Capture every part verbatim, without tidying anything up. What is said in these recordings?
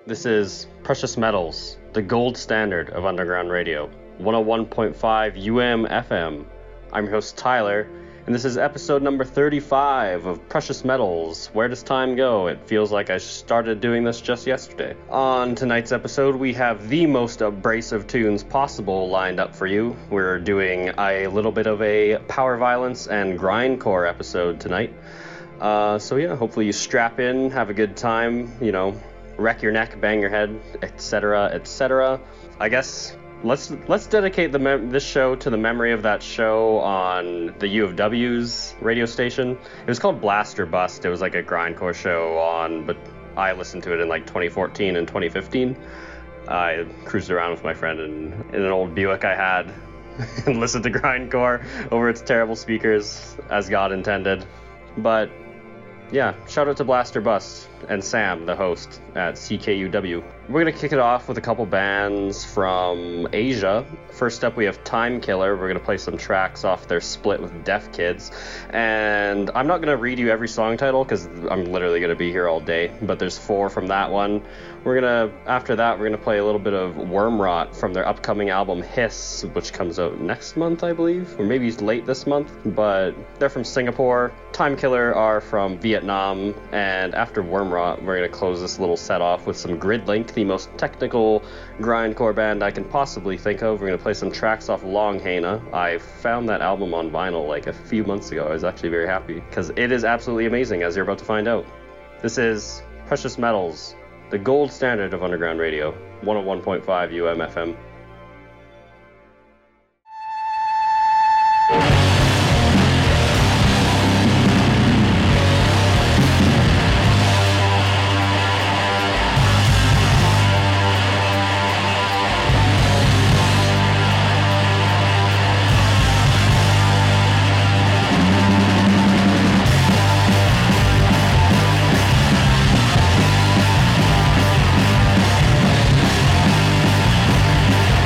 This is Precious Metals, the gold standard of underground radio, one oh one point five U M F M. I'm your host Tyler, and this is episode number thirty-five of Precious Metals. Where does time go? It feels like I started doing this just yesterday. On tonight's episode, we have the most abrasive tunes possible lined up for you. We're doing a little bit of a power violence and grindcore episode tonight. Uh, so yeah, hopefully you strap in, have a good time, you know, wreck your neck, bang your head, et cetera, et cetera. I guess let's let's dedicate the mem- this show to the memory of that show on the U of W's radio station. It was called Blast or Bust. It was like a grindcore show on, but I listened to it in like twenty fourteen and twenty fifteen. I cruised around with my friend in, in an old Buick I had and listened to grindcore over its terrible speakers, as God intended. But yeah, shout out to Blast or Bust and Sam, the host at C K U W. We're going to kick it off with a couple bands from Asia. First up, we have Time Killer. We're going to play some tracks off their split with Deaf Kids. And I'm not going to read you every song title because I'm literally going to be here all day, but there's four from that one. We're going to, after that, we're going to play a little bit of Wormrot from their upcoming album Hiss, which comes out next month, I believe, or maybe late this month, but they're from Singapore. Time Killer are from Vietnam, and after Wormrot, we're going to close this little set off with some Gridlink, the most technical grindcore band I can possibly think of. We're going to play some tracks off Longhena. I found that album on vinyl like a few months ago. I was actually very happy because it is absolutely amazing, as you're about to find out. This is Precious Metals, the gold standard of underground radio, one oh one point five U M F M. We'll be right back.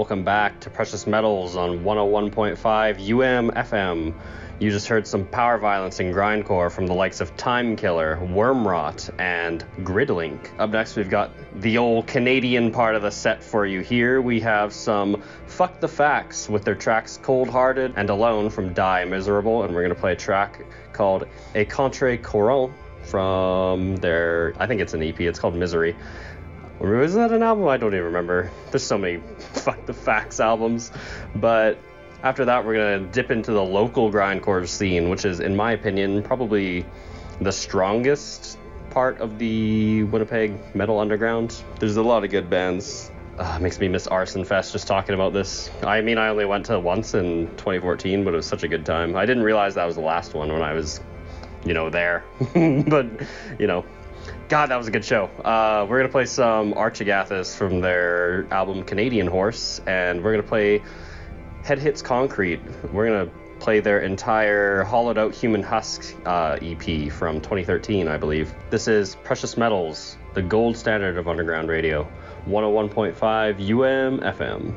welcome back to Precious Metals on one oh one point five U M F M. You just heard some power violence and grindcore from the likes of Timekiller, Wormrot, and Gridlink. Up next, we've got the old Canadian part of the set for you here. We have some Fuck the Facts with their tracks Cold Hearted and Alone from Die Miserable, and we're going to play a track called A Contre Courant from their, I think it's an E P, it's called Misery. Or is that an album? I don't even remember. There's so many Fuck the Facts albums. But after that, we're going to dip into the local grindcore scene, which is, in my opinion, probably the strongest part of the Winnipeg metal underground. There's a lot of good bands. Uh, makes me miss Arson Fest just talking about this. I mean, I only went to once in twenty fourteen, but it was such a good time. I didn't realize that was the last one when I was, you know, there. But, you know, God, that was a good show. Uh, we're going to play some Arch Agathis from their album Canadian Horse, and we're going to play Head Hits Concrete. We're going to play their entire Hollowed Out Human Husk uh, E P from twenty thirteen, I believe. This is Precious Metals, the gold standard of underground radio, one oh one point five U M F M.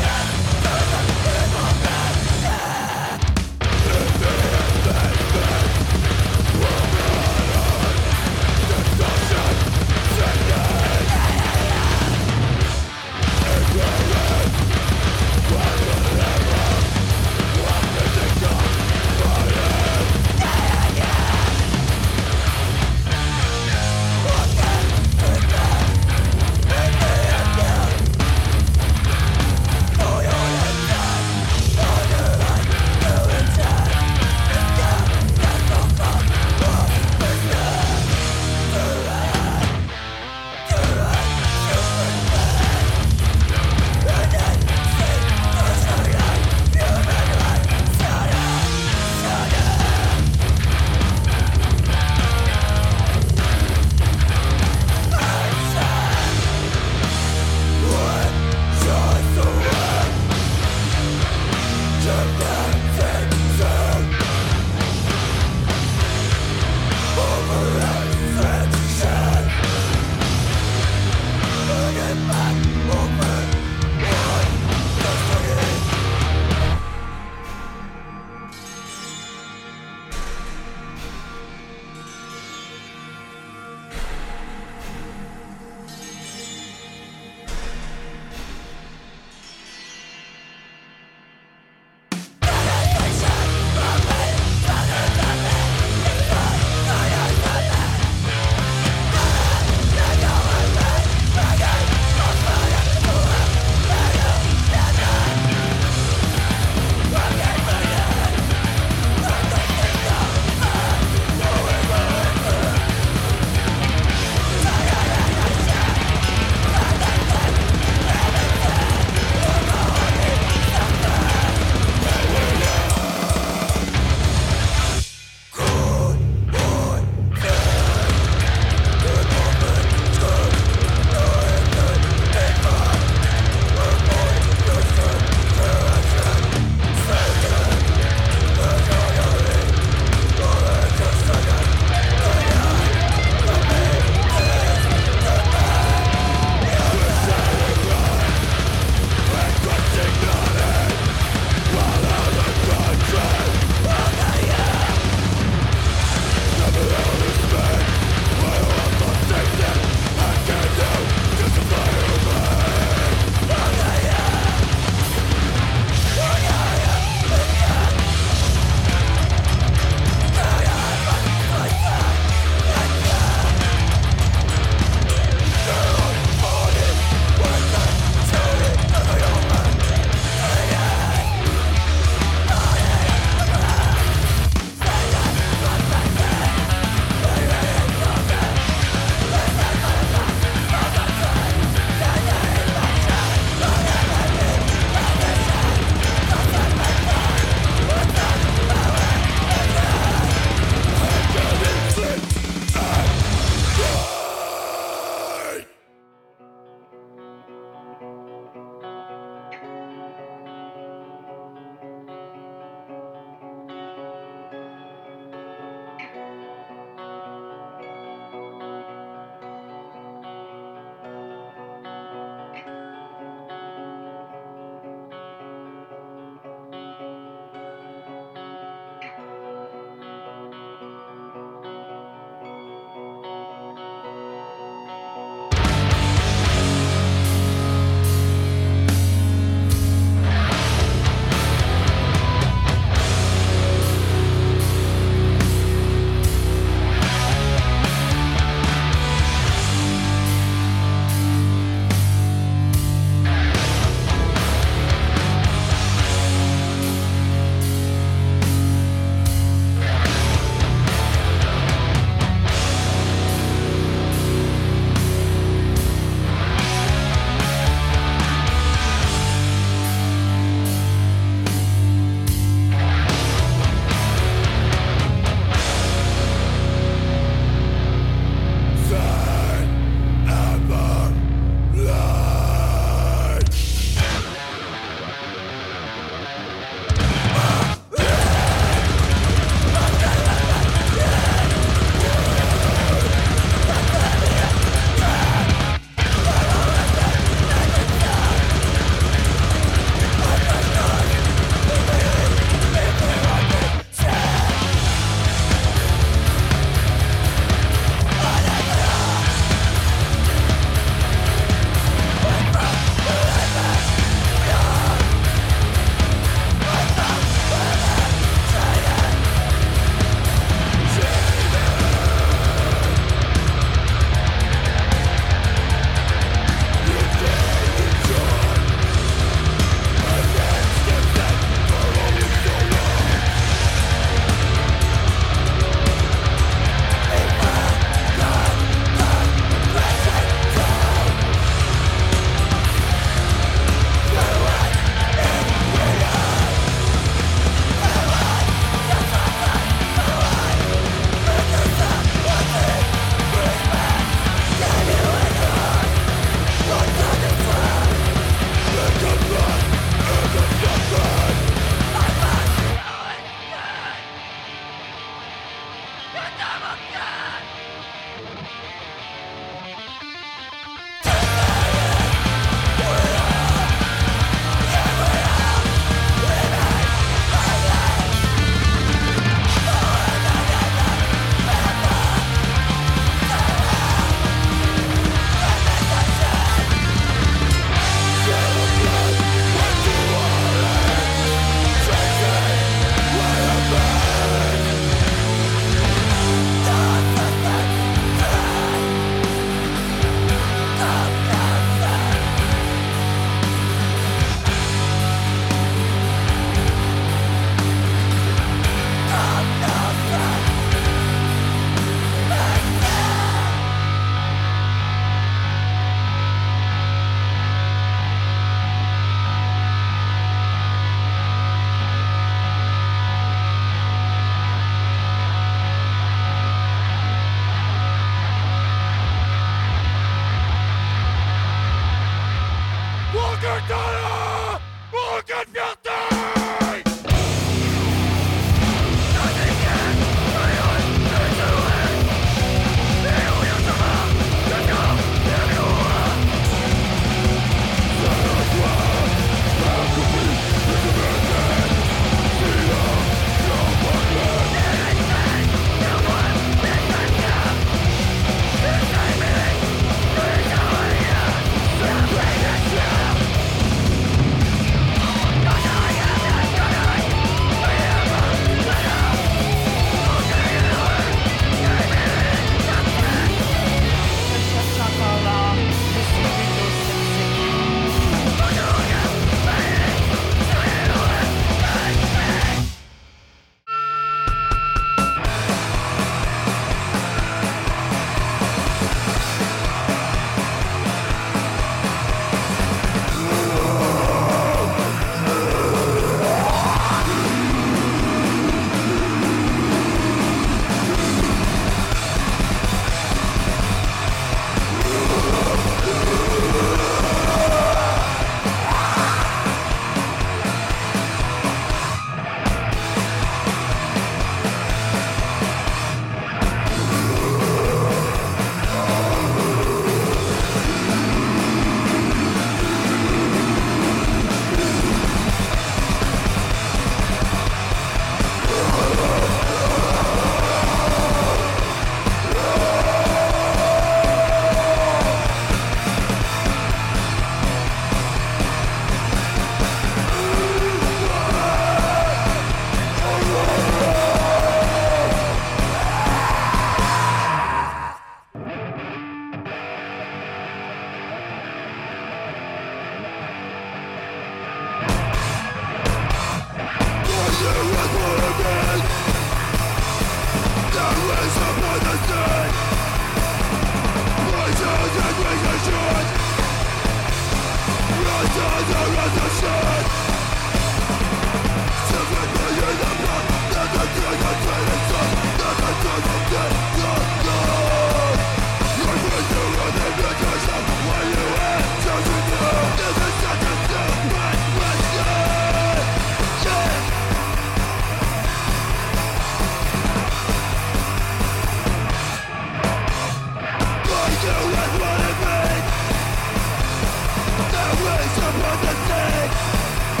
There is a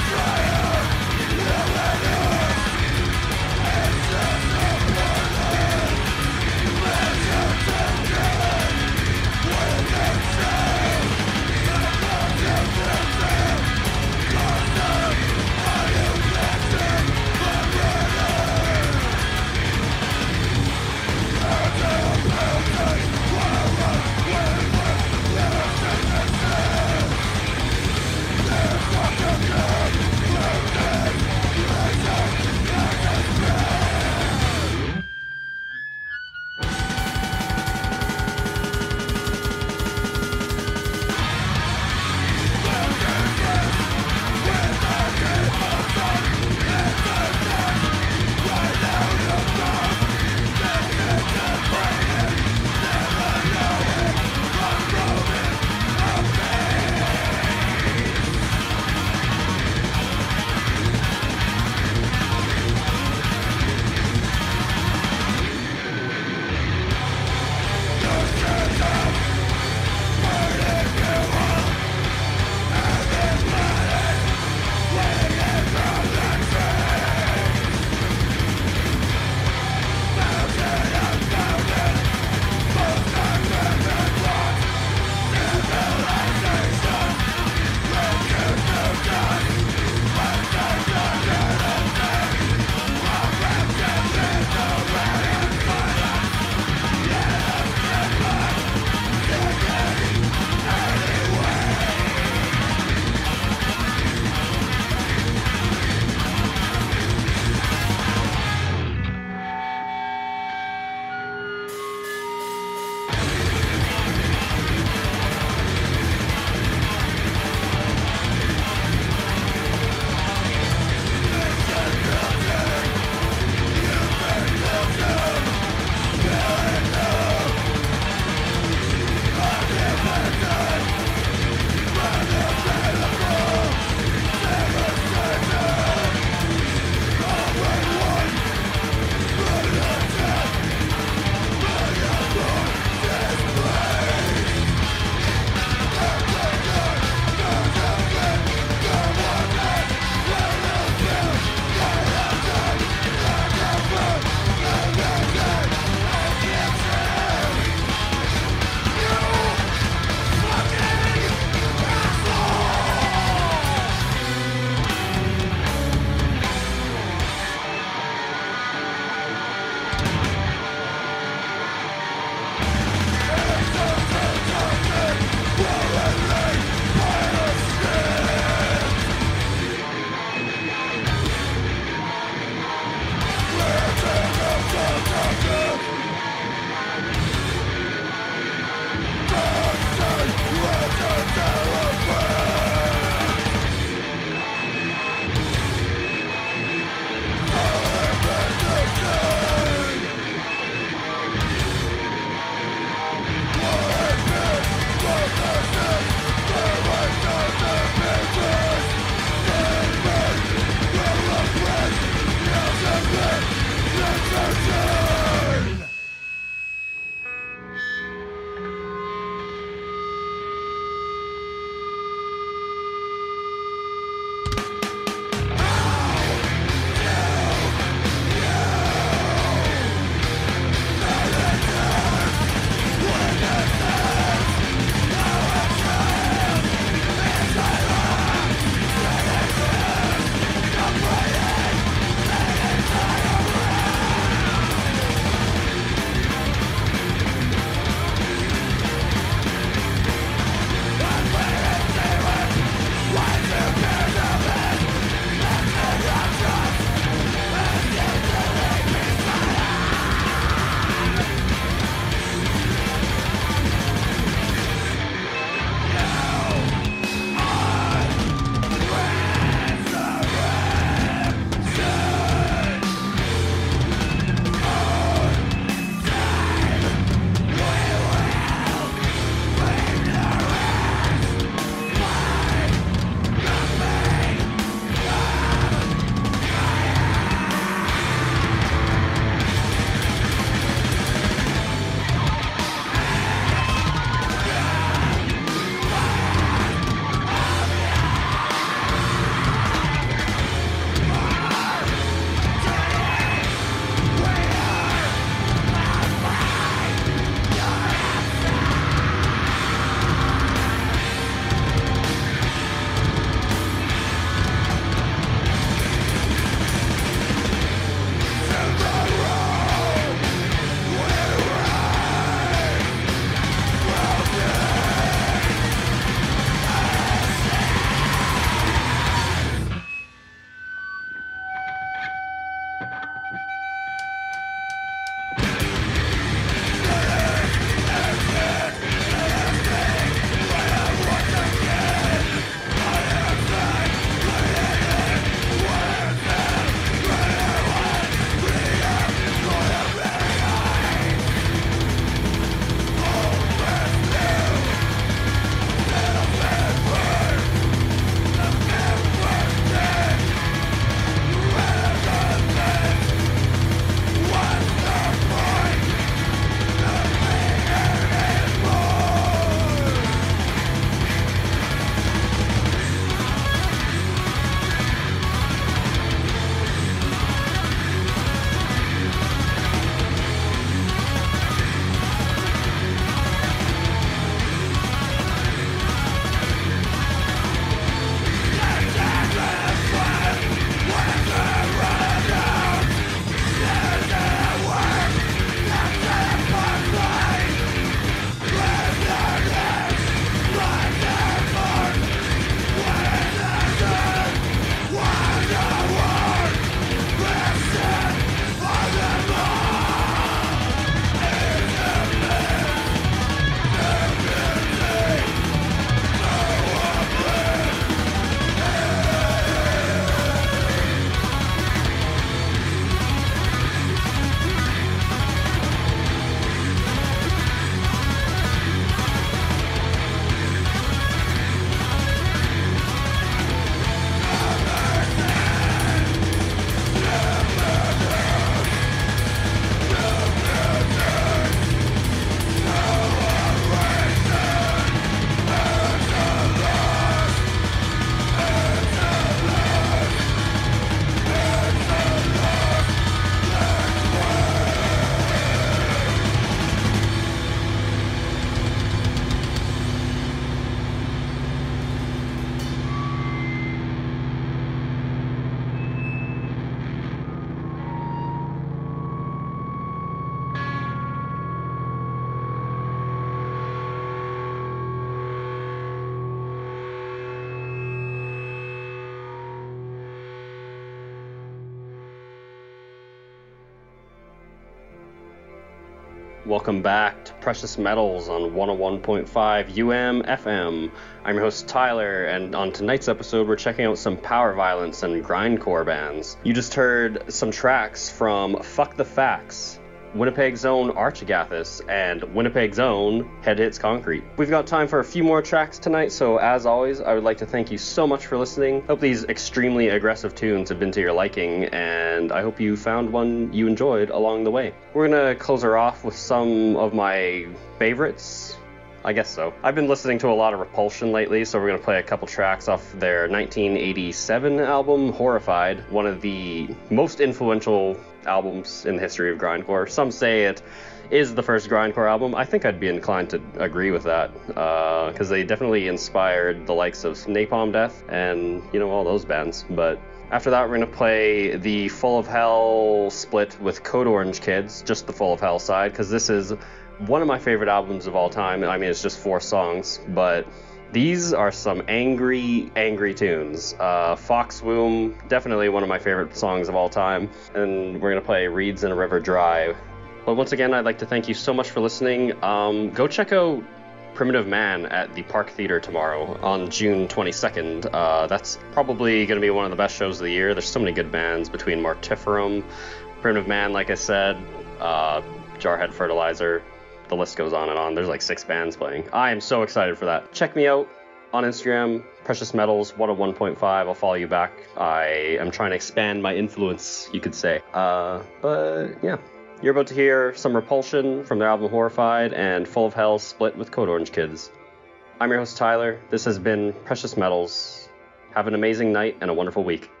Welcome back to Precious Metals on one oh one point five U M F M. I'm your host Tyler, and on tonight's episode we're checking out some power violence and grindcore bands. You just heard some tracks from Fuck the Facts, Winnipeg's own Archagathis, and Winnipeg's own Head Hits Concrete. We've got time for a few more tracks tonight, so as always, I would like to thank you so much for listening. Hope these extremely aggressive tunes have been to your liking, and I hope you found one you enjoyed along the way. We're gonna close her off with some of my favorites. I guess so. I've been listening to a lot of Repulsion lately, so we're going to play a couple tracks off their nineteen eighty-seven album, Horrified, one of the most influential albums in the history of grindcore. Some say it is the first grindcore album. I think I'd be inclined to agree with that, because uh, they definitely inspired the likes of Napalm Death and, you know, all those bands. But after that, we're going to play the Full of Hell split with Code Orange Kids, just the Full of Hell side, because this is one of my favorite albums of all time. I mean, it's just four songs, but these are some angry, angry tunes. Uh, Fox Womb, definitely one of my favorite songs of all time. And we're going to play Reeds in a River Dry. But once again, I'd like to thank you so much for listening. Um, go check out Primitive Man at the Park Theater tomorrow on June twenty-second. Uh, that's probably going to be one of the best shows of the year. There's so many good bands between Mortiferum, Primitive Man, like I said, uh, Jarhead Fertilizer. The list goes on and on. There's like six bands playing. I am so excited for that. Check me out on Instagram, Precious Metals one oh one point five. I'll follow you back. I am trying to expand my influence, you could say. Uh, but yeah, you're about to hear some Repulsion from their album Horrified and Full of Hell split with Code Orange Kids. I'm your host Tyler. This has been Precious Metals. Have an amazing night and a wonderful week.